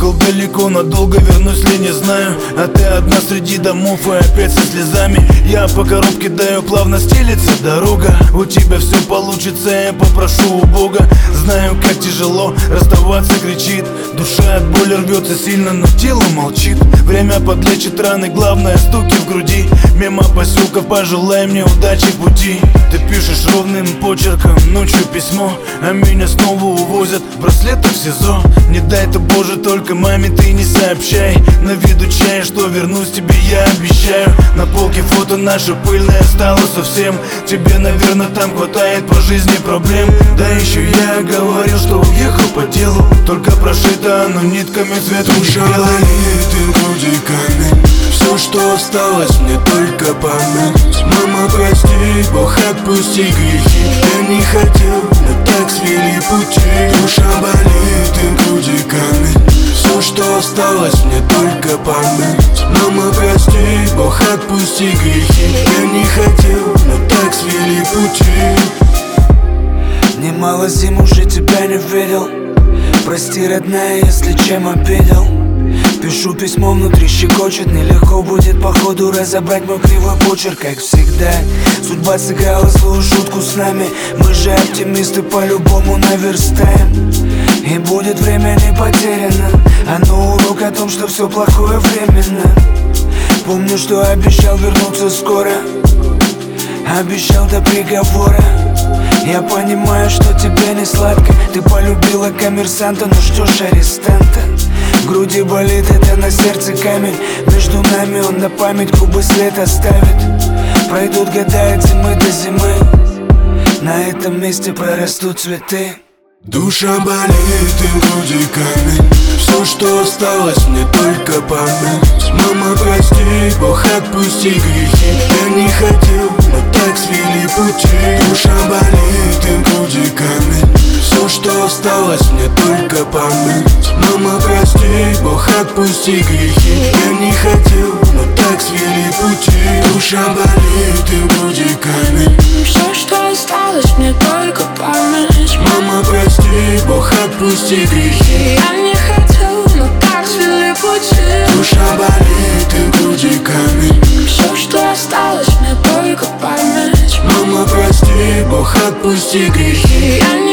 Уехал далеко, надолго вернусь ли не знаю. А ты одна среди домов и опять со слезами. Я по коробке даю, плавно стелится дорога. У тебя все получится, я попрошу у Бога. Знаю, как тяжело расставаться, кричит душа, от боли рвется сильно, но тело молчит. Время подлечит раны, главное стуки в груди. Мимо поселков пожелай мне удачи в пути. Ты пишешь ровным почерком ночью письмо, а меня снова увозят браслеты в СИЗО. Не дай ты, Боже, только маме ты не сообщай. На виду чая, что вернусь тебе, я обещаю. На полке фото наше пыльное стало совсем. Тебе, наверное, там хватает по жизни проблем. Да еще я говорил, что уехал по делу, только прошито оно нитками цветом белой. Ты в груди камень, все, что осталось, мне только память. Мама, прости, Бог, отпусти грехи. Я не хотел, но так свели пути. Душа болит, ты в груди камень, все, что осталось, мне только память. Мама, прости, Бог, отпусти грехи. Я не хотел, но так свели пути. Немало зим уже тебя не видел. Прости, родная, если чем обидел. Пишу письмо, внутри щекочет. Нелегко будет походу разобрать мой кривой почерк, как всегда. Судьба сыграла злую шутку с нами. Мы же оптимисты, по-любому наверстаем. И будет время не потеряно. Оно урок о том, что все плохое временно. Помню, что обещал вернуться скоро, обещал до приговора. Я понимаю, что тебе не сладко. Ты полюбила коммерсанта, но ждешь арестанта. В груди болит, это на сердце камень. Между нами он на память губы след оставит. Пройдут года от зимы до зимы, на этом месте прорастут цветы. Душа болит, ты в груди камень, все, что осталось, мне только память. Мама, прости, Бог, отпусти грехи. Я не хотел, но так свели пути. Душа болит, ты в груди камень, все, что осталось, мне только память. Мама, прости, Бог, отпусти грехи. Я не хотел, но так свели пути. Душа болит, ты в груди камень, все, что осталось, мне только память. Мама, прости, Бог, отпусти грехи. Я не хотел, но так свели пути. Душа болит, ты в груди камень, все, что осталось, мне только память. Мама, прости, Бог, отпусти грехи. Я